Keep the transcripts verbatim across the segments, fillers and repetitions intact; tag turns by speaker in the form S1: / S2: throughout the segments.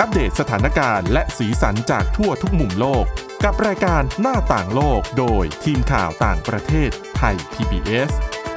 S1: อัปเดตสถานการณ์และสีสันจากทั่วทุกมุมโลกกับรายการหน้าต่างโลกโดยทีมข่าวต่างประเทศไทย พี บี เอส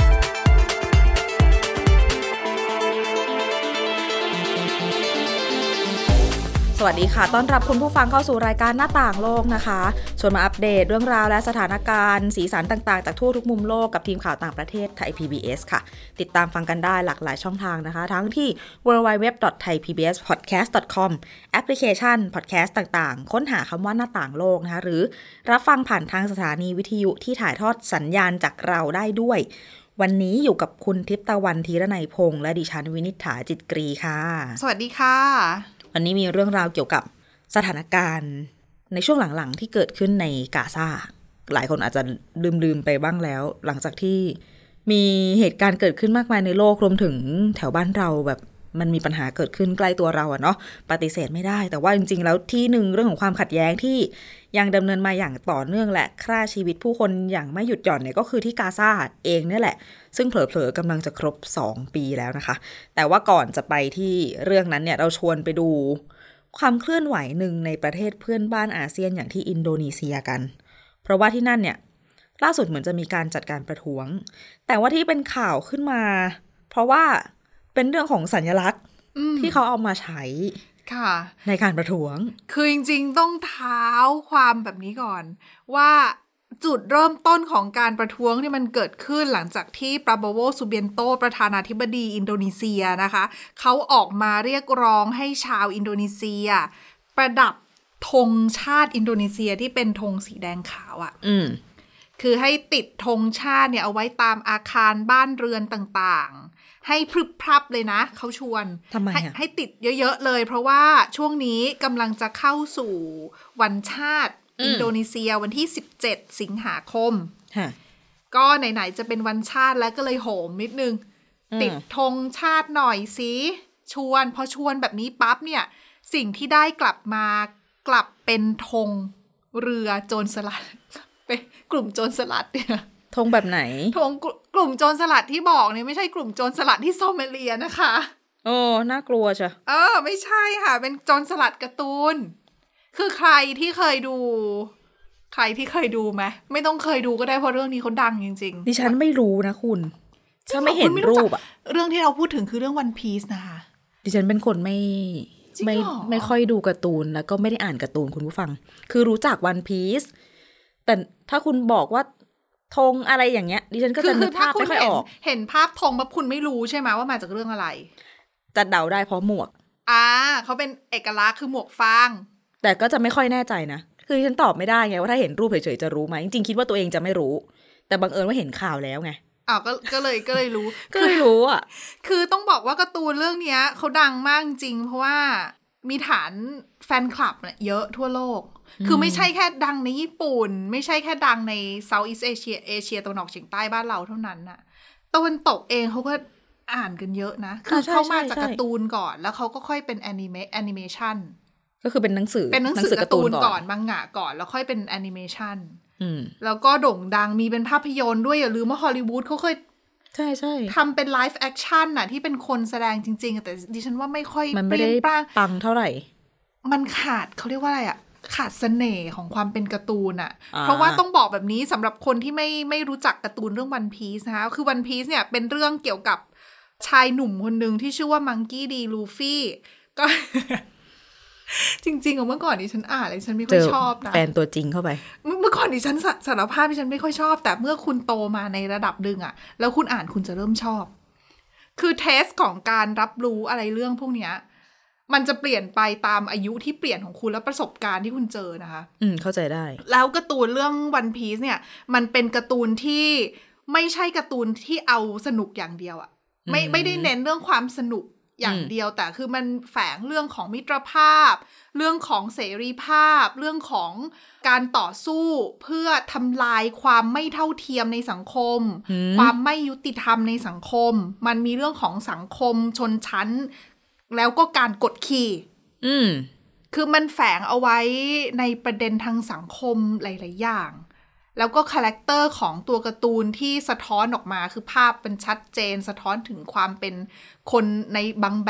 S2: สวัสดีค่ะต้อนรับคุณผู้ฟังเข้าสู่รายการหน้าต่างโลกนะคะชวนมาอัปเดตเรื่องราวและสถานการณ์สีสันต่างๆจากทั่วทุกมุมโลกกับทีมข่าวต่างประเทศไทย พี บี เอส ค่ะติดตามฟังกันได้หลากหลายช่องทางนะคะทั้งที่ ดับเบิลยู ดับเบิลยู ดับเบิลยู ดอท ไทยพีบีเอสพอดแคสต์ ดอท คอม แอปพลิเคชันพอดแคสต์ต่างๆค้นหาคำว่าหน้าต่างโลกนะคะหรือรับฟังผ่านทางสถานีวิทยุที่ถ่ายทอดสัญญาณจากเราได้ด้วยวันนี้อยู่กับคุณทิพย์ตะวันธีรนัยพงษ์และดิฉันวินิษฐาจิตกรีค่ะ
S3: สวัสดีค่ะ
S2: วันนี้มีเรื่องราวเกี่ยวกับสถานการณ์ในช่วงหลังๆที่เกิดขึ้นในกาซาหลายคนอาจจะลืมๆไปบ้างแล้วหลังจากที่มีเหตุการณ์เกิดขึ้นมากมายในโลกรวมถึงแถวบ้านเราแบบมันมีปัญหาเกิดขึ้นใกล้ตัวเราอะเนาะปฏิเสธไม่ได้แต่ว่าจริงๆแล้วที่หนึ่งเรื่องของความขัดแย้งที่ยังดำเนินมาอย่างต่อเนื่องและฆ่าชีวิตผู้คนอย่างไม่หยุดหย่อนเนี่ยก็คือที่กาซาเองเนี่ยแหละซึ่งเผลอๆกำลังจะครบสองปีแล้วนะคะแต่ว่าก่อนจะไปที่เรื่องนั้นเนี่ยเราชวนไปดูความเคลื่อนไหวหนึ่งในประเทศเพื่อนบ้านอาเซียนอย่างที่อินโดนีเซียกันเพราะว่าที่นั่นเนี่ยล่าสุดเหมือนจะมีการจัดการประท้วงแต่ว่าที่เป็นข่าวขึ้นมาเพราะว่าเป็นเรื่องของสัญลักษณ์ที่เขาเอามาใช้ในการประท้วง
S3: คือจริงๆต้องเท้าความแบบนี้ก่อนว่าจุดเริ่มต้นของการประท้วงนี่มันเกิดขึ้นหลังจากที่ปราโบโว ซูเบียนโตประธานาธิบดีอินโดนีเซียนะคะเขาออกมาเรียกร้องให้ชาวอินโดนีเซียประดับธงชาติอินโดนีเซียที่เป็นธงสีแดงขาวอ่ะ
S2: อืม
S3: คือให้ติดธงชาติเนี่ยเอาไว้ตามอาคารบ้านเรือนต่างๆให้พรึบพรับเลยนะเขาชวน
S2: ทำไม
S3: ให้,
S2: อะ?
S3: ให้ติดเยอะๆเลยเพราะว่าช่วงนี้กำลังจะเข้าสู่วันชาติอินโดนีเซียวันที่สิบเจ็ดสิงหาคมก็ไหนๆจะเป็นวันชาติแล้วก็เลยโหมนิดนึงติดธงชาติหน่อยสิชวนพอชวนแบบนี้ปั๊บเนี่ยสิ่งที่ได้กลับมากลับเป็นธงเรือโจรสลัดเป็นกลุ่มโจรสลัดเนี่ย
S2: ธงแบบไหน
S3: ธงกลุ่มโจรสลัดที่บอกเนี่ยไม่ใช่กลุ่มโจรสลัดที่โซมาเลียนะคะ
S2: โอ้น่ากลัวจ้ะ
S3: เออไม่ใช่ค่ะเป็นโจรสลัดการ์ตูนคือใครที่เคยดูใครที่เคยดูไหมไม่ต้องเคยดูก็ได้เพราะเรื่องนี้เขาดังจริง
S2: ๆดิฉันไม่รู้นะคุณถ้าไม่เห็นรูปอะ
S3: เรื่องที่เราพูดถึงคือเรื่อง One Piece นะคะ
S2: ดิฉันเป็นคนไม่ไม่ไม่ค่อยดูการ์ตูนแล้วก็ไม่ได้อ่านการ์ตูนคุณผู้ฟังคือรู้จัก One Piece แต่ถ้าคุณบอกว่าธงอะไรอย่างเงี้ยดิฉันก็จะนึกภาพไม่ค่อยออก
S3: เห็นภาพธงแบบคุณไม่รู้ใช่ไหมว่ามาจากเรื่องอะไร
S2: จะเดาได้เพราะหมวก
S3: อ่าเขาเป็นเอกลักษณ์คือหมวกฟาง
S2: แต่ก็จะไม่ค่อยแน่ใจนะคือฉันตอบไม่ได้ไงว่าถ้าเห็นรูปเฉยๆจะรู้ไหมจริงๆคิดว่าตัวเองจะไม่รู้แต่บังเอิญว่าเห็นข่าวแล้วไง
S3: อ้าวก็ก็เลยก็เลยรู้
S2: ก็เลยรู้อ่ะ
S3: คือต้องบอกว่าการ์ตูนเรื่องนี้เขาดังมากจริงเพราะว่ามีฐานแฟนคลับเนี่ยเยอะทั่วโลกคือไม่ใช่แค่ดังในญี่ปุ่นไม่ใช่แค่ดังในเซาท์อีสต์เอเชียเอเชียตะวันออกเฉียงใต้บ้านเราเท่านั้นน่ะตะวันตกเองเขาก็อ่านกันเยอะนะคือเขามาจากการ์ตูนก่อนแล้วเขาก็ค่อยเป็นแอนิเมแอนิเมชัน
S2: ก็คือเป็นหนังสือ
S3: เป็นหนังสือการ์ตูนก่อนมังงะก่อนแล้วค่อยเป็นแอนิเมชันแล้วก็โด่งดังมีเป็นภาพยนตร์ด้วยอย่าลืมว่าฮอลลีวูดเขาเคย
S2: ใช่ใช่
S3: ทำเป็นไลฟ์แอคชั่นน่ะที่เป็นคนแสดงจริงๆแต่ดิฉันว่าไม่ค่อย
S2: มันไม่ได้ปังเท่าไหร่
S3: มันขาดเขาเรียกว่าอะไรอ่ะขาดเสน่ห์ของความเป็นการ์ตูนอ่ะเพราะว่าต้องบอกแบบนี้สำหรับคนที่ไม่ไม่รู้จักการ์ตูนเรื่อง One Piece นะคะคือ One Piece เนี่ยเป็นเรื่องเกี่ยวกับชายหนุ่มคนนึงที่ชื่อว่ามังกี้ดีลูฟี่ก็ จริงๆเมื่อก่อนดิฉันอ่านเลยฉันไม่ค่อยชอบนะ
S2: แฟนตัวจริงเข้าไป
S3: เมื่อก่อนดิฉันสารภาพดิฉันไม่ค่อยชอบแต่เมื่อคุณโตมาในระดับนึงอ่ะแล้วคุณอ่านคุณจะเริ่มชอบคือเทสของการรับรู้อะไรเรื่องพวกเนี้ยมันจะเปลี่ยนไปตามอายุที่เปลี่ยนของคุณและประสบการณ์ที่คุณเจอนะคะ
S2: อืมเข้าใจได้
S3: แล้วการ์ตูนเรื่อง One Piece เนี่ยมันเป็นการ์ตูนที่ไม่ใช่การ์ตูนที่เอาสนุกอย่างเดียวอ่ะไม่ไม่ได้เน้นเรื่องความสนุกอย่างเดียวแต่คือมันแฝงเรื่องของมิตรภาพเรื่องของเสรีภาพเรื่องของการต่อสู้เพื่อทำลายความไม่เท่าเทียมในสังคมความไม่ยุติธรรมในสังคมมันมีเรื่องของสังคมชนชั้นแล้วก็การกดขี่
S2: อืม
S3: คือมันแฝงเอาไว้ในประเด็นทางสังคมหลายๆอย่างแล้วก็คาแรคเตอร์ของตัวการ์ตูนที่สะท้อนออกมาคือภาพเป็นชัดเจนสะท้อนถึงความเป็นคนในบางแบบ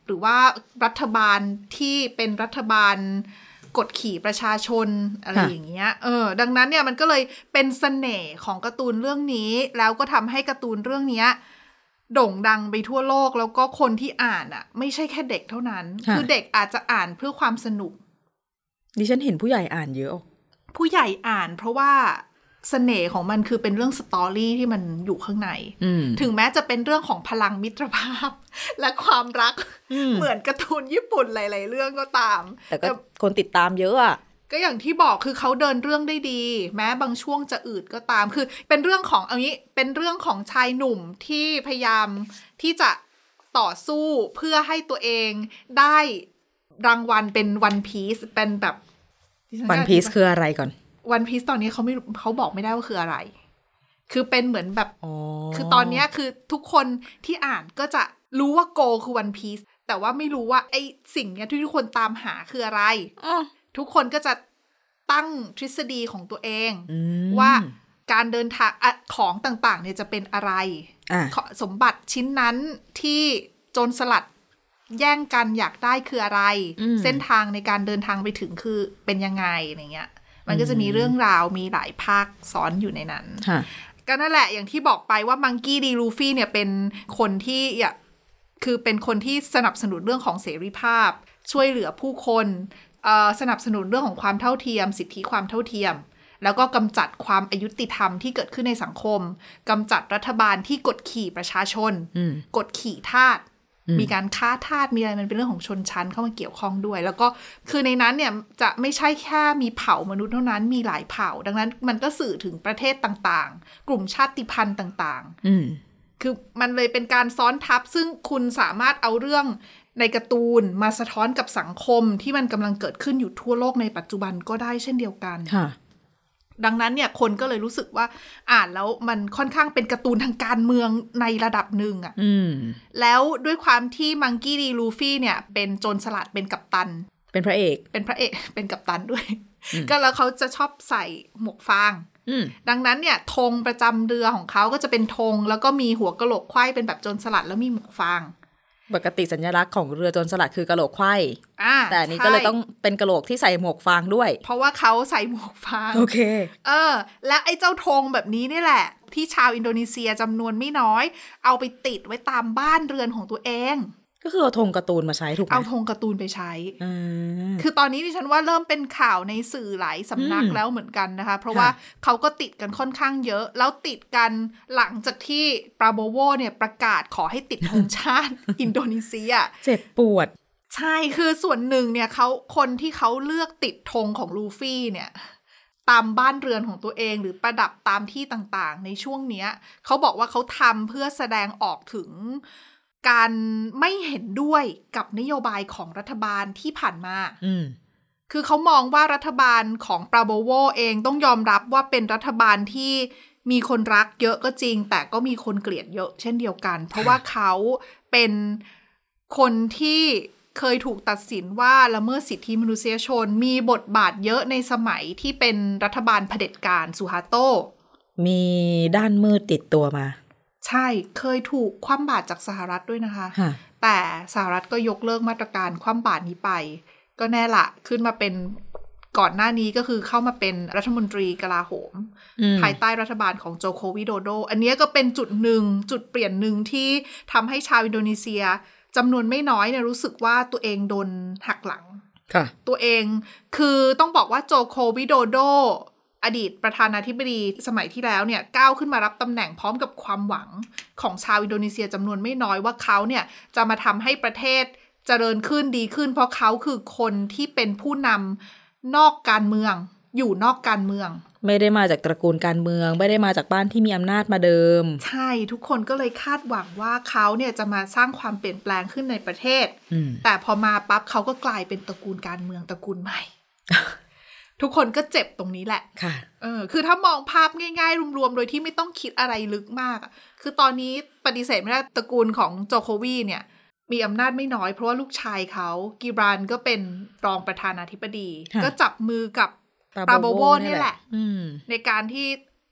S3: หรือว่ารัฐบาลที่เป็นรัฐบาลกดขี่ประชาชนอะไรอย่างเงี้ยเออดังนั้นเนี่ยมันก็เลยเป็นเสน่ห์ของการ์ตูนเรื่องนี้แล้วก็ทำให้การ์ตูนเรื่องนี้โด่งดังไปทั่วโลกแล้วก็คนที่อ่านอ่ะไม่ใช่แค่เด็กเท่านั้นคือเด็กอาจจะอ่านเพื่อความสนุก
S2: ดิฉันเห็นผู้ใหญ่อ่านเยอะ
S3: ผู้ใหญ่อ่านเพราะว่าเสน่ห์ของมันคือเป็นเรื่องสตอรี่ที่มันอยู่ข้างในถึงแม้จะเป็นเรื่องของพลังมิตรภาพและความรักเหมือนการ์ตูนญี่ปุ่นหลายๆเรื่องก็ตาม
S2: แต่ก็คนติดตามเยอะอ่ะ
S3: ก็อย่างที่บอกคือเขาเดินเรื่องได้ดีแม้บางช่วงจะอืดก็ตามคือเป็นเรื่องของเอางี้เป็นเรื่องของชายหนุ่มที่พยายามที่จะต่อสู้เพื่อให้ตัวเองได้รางวัลเป็นวันพีซเป็นแบบ
S2: วันพีซคืออะไรก่อน
S3: วันพีซตอนนี้เขาไม่เขาบอกไม่ได้ว่าคืออะไรคือเป็นเหมือนแบบคือตอนนี้คือทุกคนที่อ่านก็จะรู้ว่าโกคือวันพีซแต่ว่าไม่รู้ว่าไอ้สิ่งเนี้ยที่ทุกคนตามหาคืออะไรทุกคนก็จะตั้งทฤษฎีของตัวเองว่าการเดินทางของต่างๆเนี่ยจะเป็นอะไรสมบัติชิ้นนั้นที่โจรสลัดแย่งกันอยากได้คืออะไรเส้นทางในการเดินทางไปถึงคือเป็นยังไงอะไรเงี้ยมันก็จะมีเรื่องราวมีหลายภาคซ้อนอยู่ในนั้นก็นั่นแหละอย่างที่บอกไปว่ามังกี้ดีลูฟี่เนี่ยเป็นคนที่อยากคือเป็นคนที่สนับสนุนเรื่องของเสรีภาพช่วยเหลือผู้คนสนับสนุนเรื่องของความเท่าเทียมสิทธิความเท่าเทียมแล้วก็กำจัดความอายุติธรรมที่เกิดขึ้นในสังคมกำจัดรัฐบาลที่กดขี่ประชาชนกดขี่ทาสมีการฆ่าทาสมีอะไรมันเป็นเรื่องของชนชั้นเข้ามาเกี่ยวข้องด้วยแล้วก็คือในนั้นเนี่ยจะไม่ใช่แค่มีเผ่ามนุษย์เท่านั้นมีหลายเผ่าดังนั้นมันก็สื่อถึงประเทศต่างๆกลุ่มชาติพันธุ์ต่างๆคือมันเลยเป็นการซ้อนทับซึ่งคุณสามารถเอาเรื่องในการ์ตูนมาสะท้อนกับสังคมที่มันกำลังเกิดขึ้นอยู่ทั่วโลกในปัจจุบันก็ได้เช่นเดียวกันดังนั้นเนี่ยคนก็เลยรู้สึกว่าอ่านแล้วมันค่อนข้างเป็นการ์ตูนทางการเมืองในระดับหนึ่งอ่ะแล้วด้วยความที่มังกี้ดีลูฟี่เนี่ยเป็นโจรสลัดเป็นกัปตัน
S2: เป็นพระเอก
S3: เป็นพระเอกเป็นกัปตันด้วยก็แล้วเขาจะชอบใส่หมวกฟางดังนั้นเนี่ยธงประจำเรือของเขาก็จะเป็นธงแล้วก็มีหัวกะโหลกไขว้เป็นแบบโจรสลัดแล้วมีหมวกฟาง
S2: ปกติสัญลักษณ์ของเรือโจรสลัดคือกะโหลกไขว้แต่อันนี้ก็เลยต้องเป็นกะโหลกที่ใส่หมวกฟางด้วย
S3: เพราะว่าเขาใส่หมวกฟาง
S2: โอเค
S3: เออและไอ้เจ้าธงแบบนี้นี่แหละที่ชาวอินโดนีเซียจำนวนไม่น้อยเอาไปติดไว้ตามบ้านเรือนของตัวเอง
S2: ก็คือเอาธงการ์ตูนมาใช้ถูกไหม
S3: เอาธงการ์ตูนไปใช้คือตอนนี้ดิฉันว่าเริ่มเป็นข่าวในสื่อหลายสำนักแล้วเหมือนกันนะคะเพราะว่าเขาก็ติดกันค่อนข้างเยอะแล้วติดกันหลังจากที่ปราโบโวเนี่ยประกาศขอให้ติดธงชาติ อินโดนีเซีย
S2: เจ็บปวด
S3: ใช่คือส่วนหนึ่งเนี่ยเขาคนที่เขาเลือกติดธงของลูฟี่เนี่ยตามบ้านเรือนของตัวเองหรือประดับตามที่ต่างๆในช่วงเนี้ยเขาบอกว่าเขาทำเพื่อแสดงออกถึงการไม่เห็นด้วยกับนโยบายของรัฐบาลที่ผ่านมาคือเขามองว่ารัฐบาลของปราโบโวเองต้องยอมรับว่าเป็นรัฐบาลที่มีคนรักเยอะก็จริงแต่ก็มีคนเกลียดเยอะเช่นเดียวกันเพราะว่าเขาเป็นคนที่เคยถูกตัดสินว่าละเมิดสิทธิมนุษยชนมีบทบาทเยอะในสมัยที่เป็นรัฐบาลเผด็จการสุฮาโต
S2: มีด้านมืดติดตัวมา
S3: ใช่เคยถูกคว่ำบาตรจากสหรัฐด้วยนะคะแต่สหรัฐก็ยกเลิกมาตรการคว่ำบาตรนี้ไปก็แน่ละขึ้นมาเป็นก่อนหน้านี้ก็คือเข้ามาเป็นรัฐมนตรีกลาโหมภายใต้รัฐบาลของโจโควิโดโดอันนี้ก็เป็นจุดหนึ่งจุดเปลี่ยนหนึ่งที่ทำให้ชาวอินโดนีเซียจำนวนไม่น้อยเนี่ยรู้สึกว่าตัวเองโดนหักหลังตัวเองคือต้องบอกว่าโจโควิโดโดอดีตประธานาธิบดีสมัยที่แล้วเนี่ยก้าวขึ้นมารับตำแหน่งพร้อมกับความหวังของชาวอินโดนีเซียจำนวนไม่น้อยว่าเขาเนี่ยจะมาทำให้ประเทศเจริญขึ้นดีขึ้นเพราะเขาคือคนที่เป็นผู้นำนอกการเมืองอยู่นอกการเมือง
S2: ไม่ได้มาจากตระกูลการเมืองไม่ได้มาจากบ้านที่มีอำนาจมาเดิม
S3: ใช่ทุกคนก็เลยคาดหวังว่าเขาเนี่ยจะมาสร้างความเปลี่ยนแปลงขึ้นในประเทศแต่พอมาปั๊บเขาก็กลายเป็นตระกูลการเมืองตระกูลใหม่ ทุกคนก็เจ็บตรงนี้แหละ
S2: ค่ะ
S3: เออคือถ้ามองภาพง่ายๆรวมๆโดยที่ไม่ต้องคิดอะไรลึกมากคือตอนนี้ปฏิเสธไม่ได้ตระกูลของโจโควีเนี่ยมีอำนาจไม่น้อยเพราะว่าลูกชายเขากิบรานก็เป็นรองประธานาธิบดีก็จับมือกับปราโบโวนี่แหละในการที่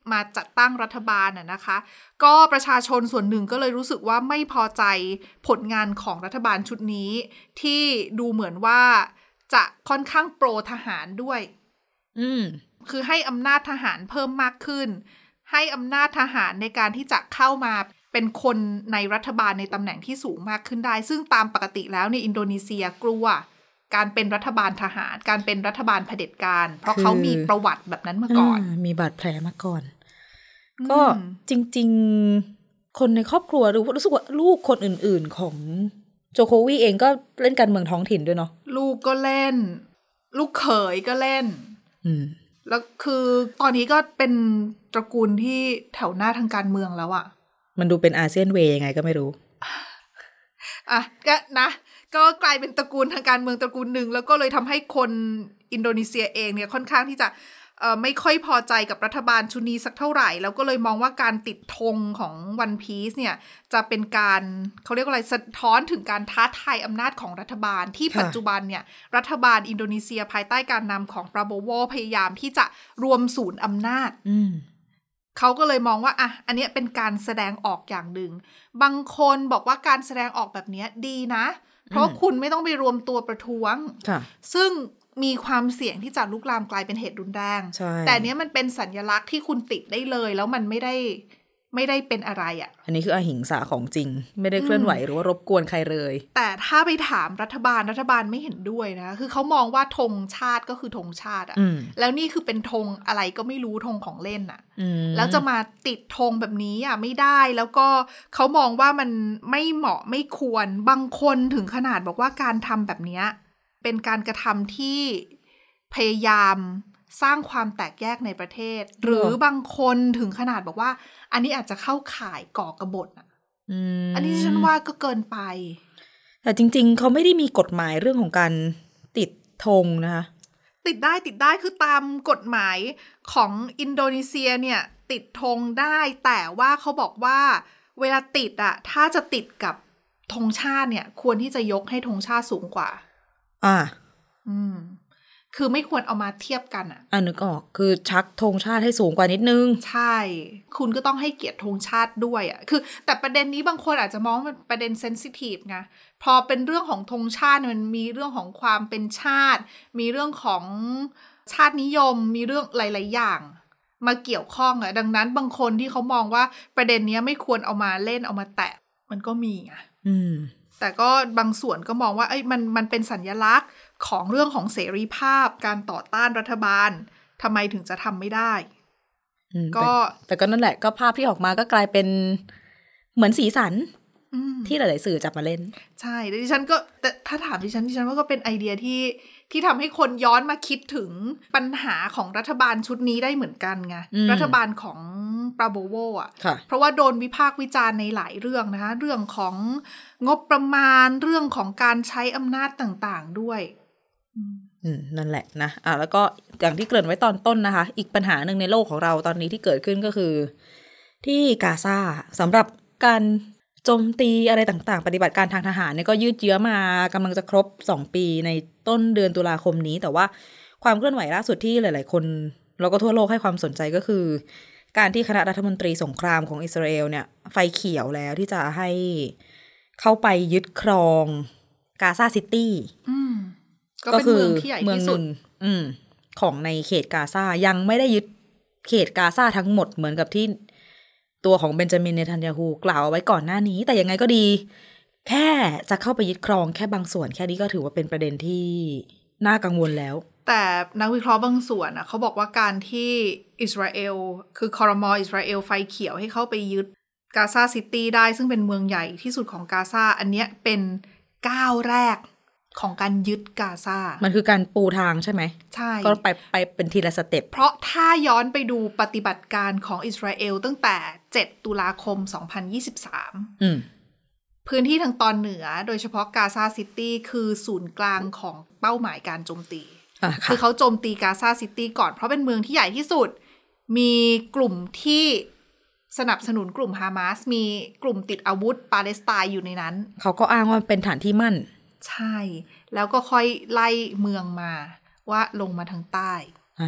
S3: มาจัดตั้งรัฐบาลน่ะนะคะก็ประชาชนส่วนหนึ่งก็เลยรู้สึกว่าไม่พอใจผลงานของรัฐบาลชุดนี้ที่ดูเหมือนว่าจะค่อนข้างโปรทหารด้วย
S2: อืม
S3: คือให้อำนาจทหารเพิ่มมากขึ้นให้อำนาจทหารในการที่จะเข้ามาเป็นคนในรัฐบาลในตำแหน่งที่สูงมากขึ้นได้ซึ่งตามปกติแล้วในอินโดนีเซียกลัวการเป็นรัฐบาลทหารการเป็นรัฐบาลเผด็จการเพราะเขามีประวัติแบบนั้นมาก่อน
S2: มีบาดแผลมาก่อนก็จริงๆคนในครอบครัวรู้สึกว่าลูกคนอื่นๆของโจโควีเองก็เล่นการเมืองท้องถิ่นด้วยเนาะ
S3: ลูกก็เล่นลูกเขยก็เล่น
S2: อืม
S3: แล้วคือตอนนี้ก็เป็นตระกูลที่แถวหน้าทางการเมืองแล้วอะ
S2: มันดูเป็นอาเซียนเวย์ยังไงก็ไม่รู้
S3: อ่ะก็นะก็กลายเป็นตระกูลทางการเมืองตระกูลหนึ่งแล้วก็เลยทำให้คนอินโดนีเซียเองเนี่ยค่อนข้างที่จะเอ่อไม่ค่อยพอใจกับรัฐบาลชุดนี้สักเท่าไหร่แล้วก็เลยมองว่าการติดธงของ One Piece เนี่ยจะเป็นการเขาเรียกว่าอะไรสะท้อนถึงการท้าทายอำนาจของรัฐบาลที่ปัจจุบันเนี่ยรัฐบาลอินโดนีเซียภายใต้การนำของปราโบโวพยายามที่จะรวมศูนย์อำนาจเขาก็เลยมองว่าอ่ะอันนี้เป็นการแสดงออกอย่างหนึ่งบางคนบอกว่าการแสดงออกแบบนี้ดีนะเพราะคุณไม่ต้องไปรวมตัวประท้วงซึ่งมีความเสี่ยงที่จะลุกลามกลายเป็นเหตุรุนแรงแต่เนี้ยมันเป็นสัญลักษณ์ที่คุณติดได้เลยแล้วมันไม่ได้ไม่ได้เป็นอะไรอ่ะ
S2: อันนี้คืออหิงสาของจริงไม่ได้เคลื่อนไหวหรือว่ารบกวนใครเลย
S3: แต่ถ้าไปถามรัฐบาลรัฐบาลไม่เห็นด้วยนะคือเขามองว่าธงชาติก็คือธงชาติอ่ะแล้วนี่คือเป็นธงอะไรก็ไม่รู้ธงของเล่นอ่ะแล้วจะมาติดธงแบบนี้อ่ะไม่ได้แล้วก็เขามองว่ามันไม่เหมาะไม่ควรบางคนถึงขนาดบอกว่าการทำแบบนี้เป็นการกระทำที่พยายามสร้างความแตกแยกในประเทศหรือบางคนถึงขนาดบอกว่าอันนี้อาจจะเข้าข่ายก่อกบฏอ่ะ
S2: อ,
S3: อันนี้ฉันว่าก็เกินไป
S2: แต่จริงๆเขาไม่ได้มีกฎหมายเรื่องของการติดธงนะคะ
S3: ติดได้ติดได้คือตามกฎหมายของอินโดนีเซียเนี่ยติดธงได้แต่ว่าเขาบอกว่าเวลาติดอ่ะถ้าจะติดกับธงชาติเนี่ยควรที่จะยกให้ธงชาติสูงกว่า
S2: อ่า
S3: อืมคือไม่ควรเอามาเทียบกันอ่ะ
S2: อ่านึกออกคือชักธงชาติให้สูงกว่านิดนึง
S3: ใช่คุณก็ต้องให้เกียรติธงชาติด้วยอ่ะคือแต่ประเด็นนี้บางคนอาจจะมองว่าเป็นประเด็นเซนซิทีฟไงพอเป็นเรื่องของธงชาติมันมีเรื่องของความเป็นชาติมีเรื่องของชาตินิยมมีเรื่องหลายๆอย่างมาเกี่ยวข้องอ่ะดังนั้นบางคนที่เขามองว่าประเด็นนี้ไม่ควรเอามาเล่นเอามาแตะมันก็มีอ่ะ
S2: อืม
S3: แต่ก็บางส่วนก็มองว่าเอ้ยมันมันเป็นสัญลักษณ์ของเรื่องของเสรีภาพการต่อต้านรัฐบาลทำไมถึงจะทำไม่ได้
S2: ก็ แต่, แต่ก็นั่นแหละก็ภาพที่ออกมาก็กลายเป็นเหมือนสีสันที่หลายๆสื่อจับมาเล่น
S3: ใช่ดิฉันก็แต่ถ้าถามดิฉันดิฉันว่าก็เป็นไอเดียที่ที่ทำให้คนย้อนมาคิดถึงปัญหาของรัฐบาลชุดนี้ได้เหมือนกันไงรัฐบาลของปราโบโวอ่ะเพราะว่าโดนวิพากษ์วิจารณ์ในหลายเรื่องนะคะเรื่องของงบประมาณเรื่องของการใช้อำนาจต่างๆด้วย
S2: อืมนั่นแหละนะอ่ะแล้วก็อย่างที่เกริ่นไว้ตอนต้นนะคะอีกปัญหาหนึ่งในโลกของเราตอนนี้ที่เกิดขึ้นก็คือที่กาซาสำหรับการโจมตีอะไรต่างๆปฏิบัติการทางทหารเนี่ยก็ยืดเยื้อมากำลังจะครบสองปีในต้นเดือนตุลาคมนี้แต่ว่าความเคลื่อนไหวล่าสุดที่หลายๆคนแล้วก็ทั่วโลกให้ความสนใจก็คือการที่คณะรัฐมนตรีสงครามของอิสราเอลเนี่ยไฟเขียวแล้วที่จะให้เข้าไปยึดครองกาซาซิตี้
S3: ก็คือเมืองหนึ่ง
S2: ของในเขตกาซายังไม่ได้ยึดเขตกาซาทั้งหมดเหมือนกับที่ตัวของเบนจามินเนทันยาฮูกล่าวเอาไว้ก่อนหน้านี้แต่ยังไงก็ดีแค่จะเข้าไปยึดครองแค่บางส่วนแค่นี้ก็ถือว่าเป็นประเด็นที่น่ากังวลแล้ว
S3: แต่นักวิเคราะห์บางส่วนอ่ะเขาบอกว่าการที่อิสราเอลคือคอรมออิสราเอลไฟเขียวให้เข้าไปยึดกาซาซิตี้ได้ซึ่งเป็นเมืองใหญ่ที่สุดของกาซาอันเนี้ยเป็นก้าวแรกของการยึดกาซา
S2: มันคือการปูทางใช่ไหม
S3: ใช่
S2: ก็ไปไปเป็นทีละสเต็ป
S3: เพราะถ้าย้อนไปดูปฏิบัติการของอิสราเอลตั้งแต่เจ็ดตุลาคมสองพันยี่สิบสาม
S2: อืม
S3: พื้นที่ทางตอนเหนือโดยเฉพาะกาซาซิตี้คือศูนย์กลางของเป้าหมายการโจมตีคือเขาโจมตีกาซาซิตี้ก่อนเพราะเป็นเมืองที่ใหญ่ที่สุดมีกลุ่มที่สนับสนุนกลุ่มฮามาสมีกลุ่มติดอาวุธปาเลสไตน์อยู่ในนั้น
S2: เขาก็อ้างว่าเป็นฐานที่มั่น
S3: ใช่แล้วก็ค่อยไล่เมืองมาว่าลงมาทางใต้
S2: อ่า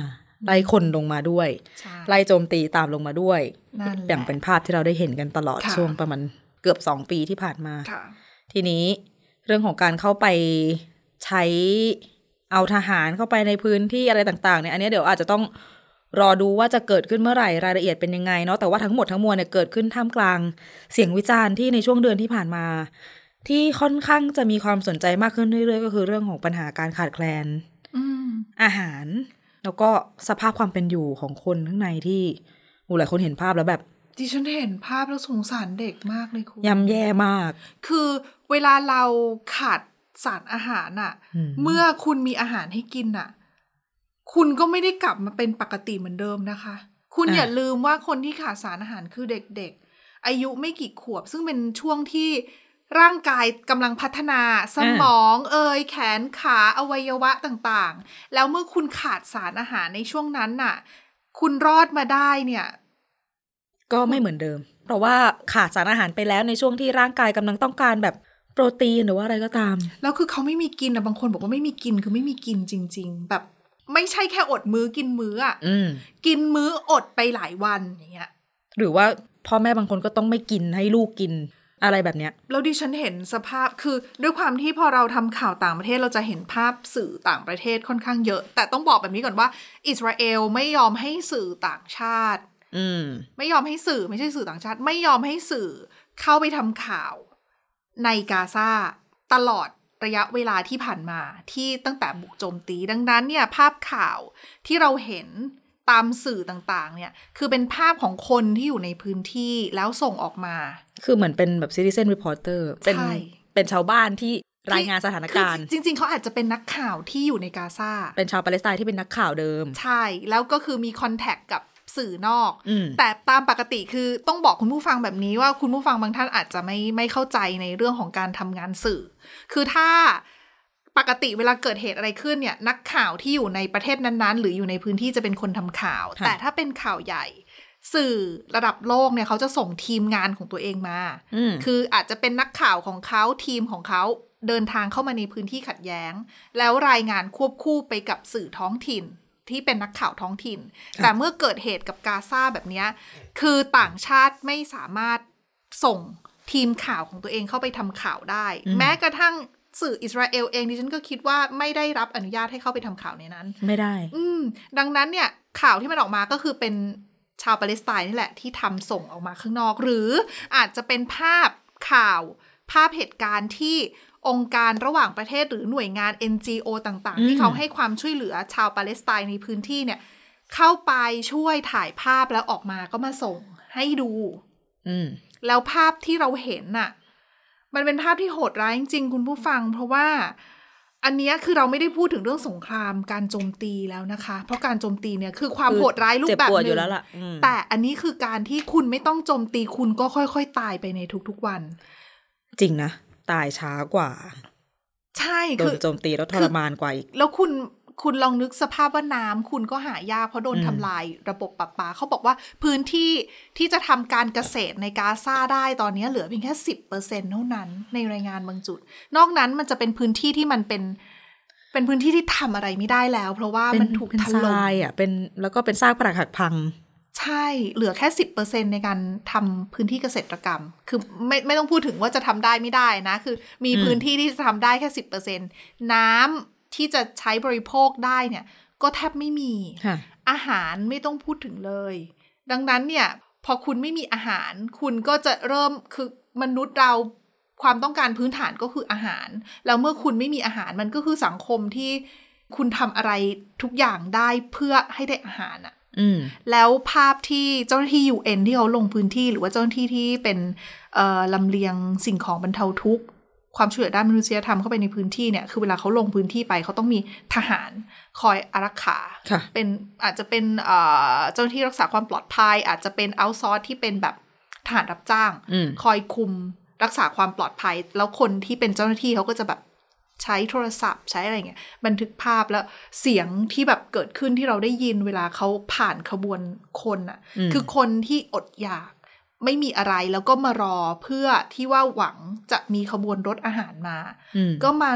S2: ไล่คนลงมาด้วยไล่โจมตีตามลงมาด้วยอย่างเป็นภาพที่เราได้เห็นกันตลอดช่วงประมาณเกือบสองปีที่ผ่านมาทีนี้เรื่องของการเข้าไปใช้เอาทหารเข้าไปในพื้นที่อะไรต่างๆเนี่ยอันนี้เดี๋ยวอาจจะต้องรอดูว่าจะเกิดขึ้นเมื่อไหร่รายละเอียดเป็นยังไงเนาะแต่ว่าทั้งหมดทั้งมวลเนี่ยเกิดขึ้นท่ามกลางเสียงวิจารณ์ที่ในช่วงเดือนที่ผ่านมาที่ค่อนข้างจะมีความสนใจมากขึ้นเรื่อยๆก็คือเรื่องของปัญหาการขาดแคลนอาหารแล้วก็สภาพความเป็นอยู่ของคนข้างในที่หลายคนเห็นภาพแล้วแบบ
S3: ดิฉันเห็นภาพแล้วสงสารเด็กมากเลยคุณ
S2: ย่ำแย่มาก
S3: คือเวลาเราขาดสารอาหารน่ะเมื่อคุณมีอาหารให้กินน่ะคุณก็ไม่ได้กลับมาเป็นปกติเหมือนเดิมนะคะคุณอย่าลืมว่าคนที่ขาดสารอาหารคือเด็กๆอายุไม่กี่ขวบซึ่งเป็นช่วงที่ร่างกายกำลังพัฒนาสมองเอ่ยแขนขาอวัยวะต่างๆแล้วเมื่อคุณขาดสารอาหารในช่วงนั้นน่ะคุณรอดมาได้เนี่ย
S2: ก็ไม่เหมือนเดิมเพราะว่าขาดสารอาหารไปแล้วในช่วงที่ร่างกายกำลังต้องการแบบโปรตีนหรือว่าอะไรก็ตาม
S3: แล้วคือเขาไม่มีกินนะบางคนบอกว่าไม่มีกินคือไม่มีกินจริงๆแบบไม่ใช่แค่อดมื้อกินมื้ออ่ะกินมื้ออดไปหลายวันอย่างเงี้ย
S2: หรือว่าพ่อแม่บางคนก็ต้องไม่กินให้ลูกกินอะไรแบบเนี้ย
S3: แล้วดิฉันเห็นสภาพคือด้วยความที่พอเราทำข่าวต่างประเทศเราจะเห็นภาพสื่อต่างประเทศค่อนข้างเยอะแต่ต้องบอกแบบนี้ก่อนว่าอิสราเอลไม่ยอมให้สื่อต่างชาติไม่ยอมให้สื่อไม่ใช่สื่อต่างชาติไม่ยอมให้สื่อเข้าไปทำข่าวในกาซาตลอดระยะเวลาที่ผ่านมาที่ตั้งแต่บุกโจมตีดังนั้นเนี่ยภาพข่าวที่เราเห็นตามสื่อต่างๆเนี่ยคือเป็นภาพของคนที่อยู่ในพื้นที่แล้วส่งออกมา
S2: คือเหมือนเป็นแบบ citizen reporter เป็นเป็นชาวบ้านที่รายงานสถานการณ์
S3: จริงๆเขาอาจจะเป็นนักข่าวที่อยู่ในกาซา
S2: เป็นชาวปาเลสไตน์ที่เป็นนักข่าวเดิม
S3: ใช่แล้วก็คือมีคอนแทคกับสื่อนอกแต่ตามปกติคือต้องบอกคุณผู้ฟังแบบนี้ว่าคุณผู้ฟังบางท่านอาจจะไม่ไม่เข้าใจในเรื่องของการทำงานสื่อคือถ้าปกติเวลาเกิดเหตุอะไรขึ้นเนี่ยนักข่าวที่อยู่ในประเทศนั้นๆหรืออยู่ในพื้นที่จะเป็นคนทำข่าวแต่ถ้าเป็นข่าวใหญ่สื่อระดับโลกเนี่ยเขาจะส่งทีมงานของตัวเองมาคืออาจจะเป็นนักข่าวของเขาทีมของเขาเดินทางเข้ามาในพื้นที่ขัดแย้งแล้วรายงานควบคู่ไปกับสื่อท้องถิ่นที่เป็นนักข่าวท้องถิ่นแต่เมื่อเกิดเหตุกับกาซาแบบนี้คือต่างชาติไม่สามารถส่งทีมข่าวของตัวเองเข้าไปทำข่าวได้แม้กระทั่งสื่ออิสราเอลเองดิฉันก็คิดว่าไม่ได้รับอนุญาตให้เข้าไปทำข่าวในนั้น
S2: ไม่ได้
S3: อืมดังนั้นเนี่ยข่าวที่มันออกมาก็คือเป็นชาวปาเลสไตน์นี่แหละที่ทำส่งออกมาข้างนอกหรืออาจจะเป็นภาพข่าวภาพเหตุการณ์ที่องค์การระหว่างประเทศหรือหน่วยงาน เอ็น จี โอ ต่างๆที่เขาให้ความช่วยเหลือชาวปาเลสไตน์ในพื้นที่เนี่ยเข้าไปช่วยถ่ายภาพแล้วออกมาก็มาส่งให้ดูแล้วภาพที่เราเห็นน่ะมันเป็นภาพที่โหดร้ายจริงๆคุณผู้ฟังเพราะว่าอันนี้คือเราไม่ได้พูดถึงเรื่องสงครามการโจมตีแล้วนะคะเพราะการโจมตีเนี่ยคือความโหดร้ายรูปแบบนึงแต่อันนี้คือการที่คุณไม่ต้องโจมตีคุณก็ค่อยๆตายไปในทุกๆวัน
S2: จริงนะตายช้ากว่า
S3: ใช่
S2: คือโจมตีแล้วทรมานกว่าอีก
S3: แล้วคุณคุณลองนึกสภาพว่าน้ำคุณก็หายากเพราะโดนทำลายระบบประปาเขาบอกว่าพื้นที่ที่จะทำการเกษตรในกาซาได้ตอนนี้เหลือเพียงแค่ สิบเปอร์เซ็นต์ เท่านั้นในรายงานบางจุดนอกนั้นมันจะเป็นพื้นที่ที่มันเป็นเป็นพื้นที่ที่ทำอะไรไม่ได้แล้วเพราะว่ามันถูกถล่ม
S2: อ่ะเป็นแล้วก็เป็นซากปรักหักพัง
S3: ใช่เหลือแค่ สิบเปอร์เซ็นต์ ในการทำพื้นที่เกษตรกรรมคือไม่ไม่ต้องพูดถึงว่าจะทำได้ไม่ได้นะคือมีพื้นที่ที่จะทำได้แค่ สิบเปอร์เซ็นต์ น้ำที่จะใช้บริโภคได้เนี่ยก็แทบไม่มีอาหารไม่ต้องพูดถึงเลยดังนั้นเนี่ยพอคุณไม่มีอาหารคุณก็จะเริ่มคือมนุษย์เราความต้องการพื้นฐานก็คืออาหารแล้วเมื่อคุณไม่มีอาหารมันก็คือสังคมที่คุณทำอะไรทุกอย่างได้เพื่อให้ได้อาหารอะแล้วภาพที่เจ้าหน้าที่ ยู เอ็น ที่เขาลงพื้นที่หรือว่าเจ้าหน้าที่ที่เป็นลำเลียงสิ่งของบรรเทาทุกข์ความช่วยเหลือด้านมนุษยธรรมเข้าไปในพื้นที่เนี่ยคือเวลาเขาลงพื้นที่ไปเขาต้องมีทหารคอยอารักขาเป็นอาจจะเป็นเจ้าหน้าที่รักษาความปลอดภัยอาจจะเป็นเอาท์ซอร์สที่เป็นแบบทหารรับจ้างคอยคุมรักษาความปลอดภัยแล้วคนที่เป็นเจ้าหน้าที่เขาก็จะแบบใช้โทรศัพท์ใช้อะไรเงี้ยบันทึกภาพแล้วเสียงที่แบบเกิดขึ้นที่เราได้ยินเวลาเขาผ่านขบวนคนอ่ะคือคนที่อดอยากไม่มีอะไรแล้วก็มารอเพื่อที่ว่าหวังจะมีขบวนรถอาหารมาก็มา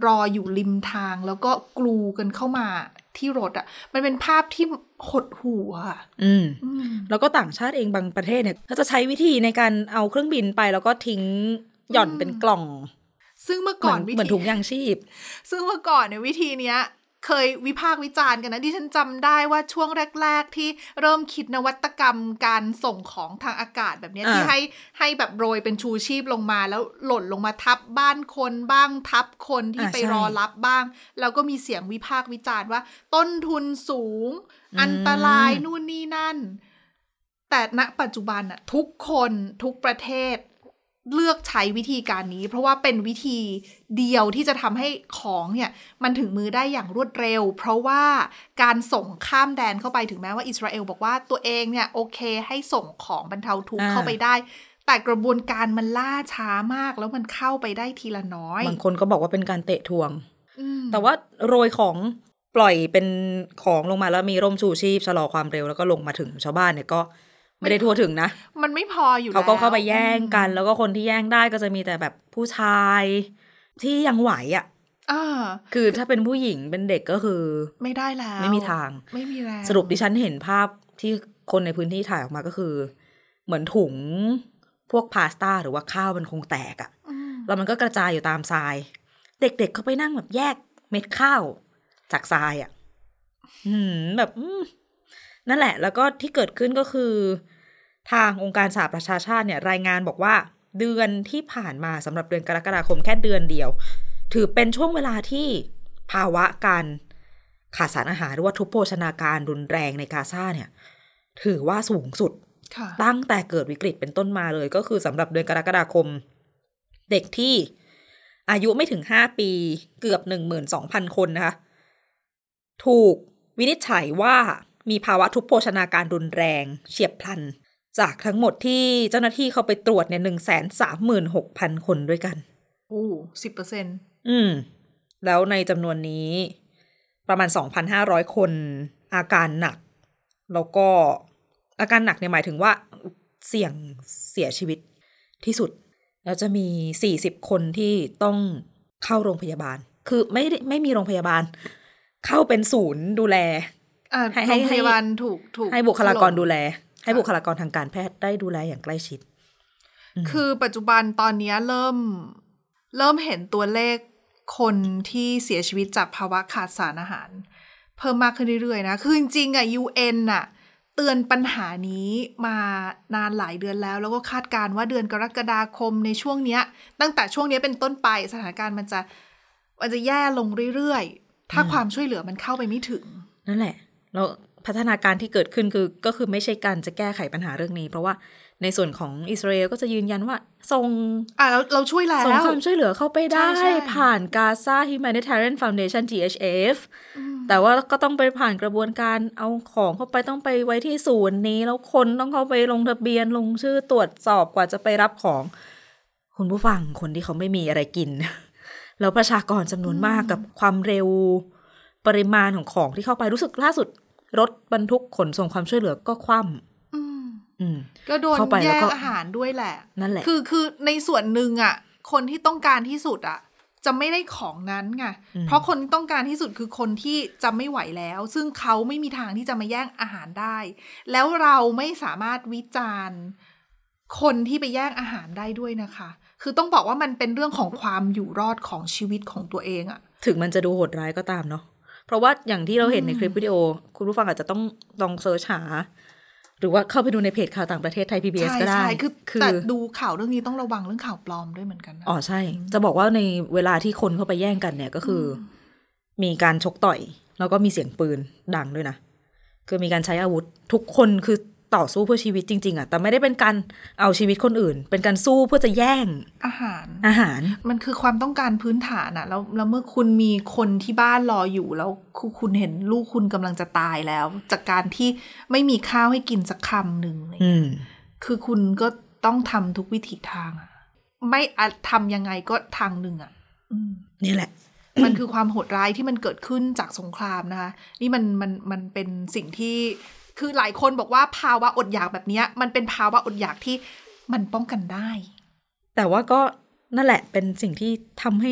S3: รออยู่ริมทางแล้วก็กลูกันเข้ามาที่รถอ่ะมันเป็นภาพที่หดหู่อ่ะ
S2: อืมแล้วก็ต่างชาติเองบางประเทศเนี่ยเขาจะใช้วิธีในการเอาเครื่องบินไปแล้วก็ทิ้งหย่อนเป็นกล่อง
S3: ซึ่งเมื่อก่อน
S2: เหมือนถุงยางชีพ
S3: ซึ่งเมื่อก่อนเนี่ยวิธีเนี้ยเคยวิพากษ์วิจารณ์กันนะดิฉันจำได้ว่าช่วงแรกๆที่เริ่มคิดนวัตกรรมการส่งของทางอากาศแบบนี้ที่ให้ให้แบบโรยเป็นชูชีพลงมาแล้วหล่นลงมาทับบ้านคนบ้างทับคนที่ไปรอรับบ้างแล้วก็มีเสียงวิพากษ์วิจารณ์ว่าต้นทุนสูงอันตรายนู่นนี่นั่นแต่ณปัจจุบันน่ะทุกคนทุกประเทศเลือกใช้วิธีการนี้เพราะว่าเป็นวิธีเดียวที่จะทำให้ของเนี่ยมันถึงมือได้อย่างรวดเร็วเพราะว่าการส่งข้ามแดนเข้าไปถึงแม้ว่าอิสราเอลบอกว่าตัวเองเนี่ยโอเคให้ส่งของบรรเทาทุกข์เข้าไปได้แต่กระบวนการมันล่าช้ามากแล้วมันเข้าไปได้ทีละน้อย
S2: บางคนก็บอกว่าเป็นการเตะทวงแต่ว่าโรยของปล่อยเป็นของลงมาแล้วมีร่มชูชีพชะลอความเร็วแล้วก็ลงมาถึงชาวบ้านเนี่ยก็ไม่ได้ทั่วถึงนะ
S3: มันไม่พออยู่แล้ว
S2: เขาก็เข้าไปแย่งกันแล้วก็คนที่แย่งได้ก็จะมีแต่แบบผู้ชายที่ยังไหวอ่ะคือถ้าเป็นผู้หญิงเป็นเด็กก็คือ
S3: ไม่ได้แล้ว
S2: ไม่มีทาง
S3: ไม่มีแล้ว
S2: สรุปดิฉันเห็นภาพที่คนในพื้นที่ถ่ายออกมาก็คือเหมือนถุงพวกพาสต้าหรือว่าข้าวมันคงแตกอ่ะแล้วมันก็กระจายอยู่ตามทรายเด็กๆเขาไปนั่งแบบแยกเม็ดข้าวจากทรายอ่ะอืมแบบนั่นแหละแล้วก็ที่เกิดขึ้นก็คือทางองค์การสหประชาชาติเนี่ยรายงานบอกว่าเดือนที่ผ่านมาสำหรับเดือนกรกฎาคมแค่เดือนเดียวถือเป็นช่วงเวลาที่ภาวะการขาดสารอาหารหรือว่าทุพโภชนาการรุนแรงในกาซาเนี่ยถือว่าสูงสุดตั้งแต่เกิดวิกฤตเป็นต้นมาเลยก็คือสำหรับเดือนกรกฎาคมเด็กที่อายุไม่ถึงห้าปีเกือบ หนึ่งหมื่นสองพัน คนนะคะถูกวินิจฉัยว่ามีภาวะทุพโภชนาการรุนแรงเฉียบพลันจากทั้งหมดที่เจ้าหน้าที่เข้าไปตรวจเนี่ย หนึ่งแสนสามหมื่นหกพัน คนด้วยกัน
S3: โอ้ สิบเปอร์เซ็นต์
S2: อืมแล้วในจำนวนนี้ประมาณ สองพันห้าร้อย คนอาการหนักแล้วก็อาการหนักเนี่ยหมายถึงว่าเสี่ยงเสียชีวิตที่สุดแล้วจะมีสี่สิบคนที่ต้องเข้าโรงพยาบาลคือไม่ไม่มีโรงพยาบาลเข้าเป็นศูนย์ดูแล
S3: ให้ให้พยาบาลถูกถูก
S2: ให้บุคลากรดูแลให้บุคลากรทางการแพทย์ได้ดูแลอย่างใกล้ชิด
S3: คือปัจจุบันตอนนี้เริ่มเริ่มเห็นตัวเลขคนที่เสียชีวิตจากภาวะขาดสารอาหารเพิ่มมากขึ้นเรื่อยๆนะคือจริงๆอ่ะ ยู เอ็น น่ะเตือนปัญหานี้มานานหลายเดือนแล้วแล้วก็คาดการณ์ว่าเดือนกรกฎาคมในช่วงเนี้ยตั้งแต่ช่วงนี้เป็นต้นไปสถานการณ์มันจะมันจะแย่ลงเรื่อยๆถ้าความช่วยเหลือมันเข้าไปไม่ถึง
S2: นั่นแหละแล้วพัฒนาการที่เกิดขึ้นคือก็คือไม่ใช่การจะแก้ไขปัญหาเรื่องนี้เพราะว่าในส่วนของอิสราเอลก็จะยืนยันว่าส่ง
S3: อ่ะเราเราช่วยแล้ว
S2: ส่งความช่วยเหลือเข้าไปได้ผ่าน Gaza Humanitarian Foundation จี เอช เอฟ แต่ว่าก็ต้องไปผ่านกระบวนการเอาของเข้าไปต้องไปไว้ที่ศูนย์นี้แล้วคนต้องเข้าไปลงทะเบียนลงชื่อตรวจสอบกว่าจะไปรับของคุณผู้ฟังคนที่เขาไม่มีอะไรกินแล้วประชากรจำนวนมากกับความเร็วปริมาณของของที่เข้าไปรู้สึกล่าสุดรถบรรทุกขนส่งความช่วยเหลือก็คว่
S3: ำก็โดนแย่งอาหารด้วยแหละ
S2: นั่นแหละ
S3: คือคือในส่วนหนึ่งอ่ะคนที่ต้องการที่สุดอ่ะจะไม่ได้ของนั้นไงเพราะคนที่ต้องการที่สุดคือคนที่จะไม่ไหวแล้วซึ่งเขาไม่มีทางที่จะมาแย่งอาหารได้แล้วเราไม่สามารถวิจารณ์คนที่ไปแย่งอาหารได้ด้วยนะคะคือต้องบอกว่ามันเป็นเรื่องของความอยู่รอดของชีวิตของตัวเองอ่ะ
S2: ถึงมันจะดูโหดร้ายก็ตามเนาะเพราะว่าอย่างที่เราเห็นในคลิปวิดีโอคุณผู้ฟังอาจจะต้องลองเซิร์ชหาหรือว่าเข้าไปดูในเพจข่าวต่างประเทศไทย พี บี เอส ก็ได้
S3: ใช่คือแต่ดูข่าวเรื่องนี้ต้องระวังเรื่องข่าวปลอมด้วยเหมือนกันนะ
S2: อ๋อใช่จะบอกว่าในเวลาที่คนเข้าไปแย่งกันเนี่ยก็คือมีการชกต่อยแล้วก็มีเสียงปืนดังด้วยนะคือมีการใช้อาวุธทุกคนคือต่อสู้เพื่อชีวิตจริงๆอ่ะแต่ไม่ได้เป็นการเอาชีวิตคนอื่นเป็นการสู้เพื่อจะแย่ง
S3: อาหาร
S2: อาหาร
S3: มันคือความต้องการพื้นฐานอ่ะแล้วแล้วเมื่อคุณมีคนที่บ้านรออยู่แล้วคุณเห็นลูกคุณกำลังจะตายแล้วจากการที่ไม่มีข้าวให้กินสักคำหนึ่งอะไรเงี้ยคือคุณก็ต้องทำทุกวิถีทางอ่ะไม่ทำยังไงก็ทางหนึ่งอ่ะ
S2: นี่แหละ
S3: มันคือความโหดร้ายที่มันเกิดขึ้นจากสงครามนะคะนี่มันมันมันเป็นสิ่งที่คือหลายคนบอกว่าภาวะอดอยากแบบนี้มันเป็นภาวะอดอยากที่มันป้องกันได้
S2: แต่ว่าก็นั่นแหละเป็นสิ่งที่ทำให้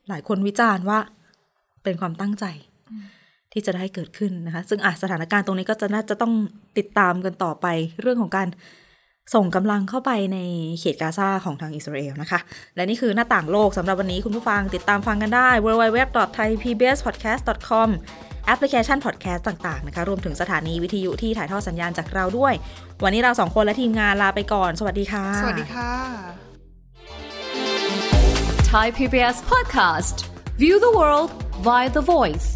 S2: หลายคนวิจารณ์ว่าเป็นความตั้งใจที่จะได้เกิดขึ้นนะคะซึ่งอ่ะสถานการณ์ตรงนี้ก็จะน่าจะต้องติดตามกันต่อไปเรื่องของการส่งกำลังเข้าไปในเขตกาซาของทางอิสราเอลนะคะและนี่คือหน้าต่างโลกสำหรับวันนี้คุณผู้ฟังติดตามฟังกันได้ ดับเบิลยู ดับเบิลยู ดับเบิลยู ดอท ไทย พี บี เอส พอดแคสต์ ดอท คอม แอปพลิเคชันพอดแคสต์ต่างๆนะคะรวมถึงสถานีวิทยุที่ถ่ายทอดสัญญาณจากเราด้วยวันนี้เราสองคนและทีมงานลาไปก่อนสวัสดีค่ะ
S3: สวัสดีค่ะ
S4: Thai พี บี เอส Podcast View the world via the voice